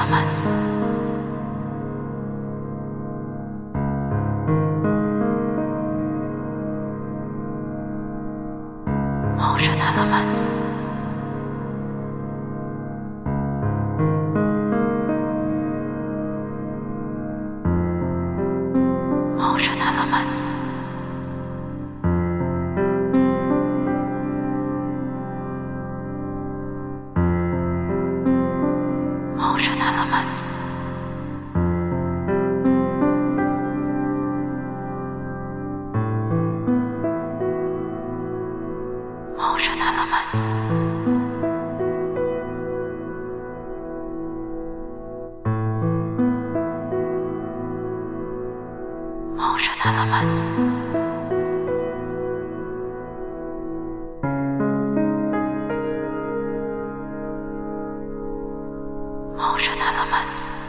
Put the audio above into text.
elements. Motion elements. Motion elements. Motion elements. Motion elements. Motion elements. Motion elements.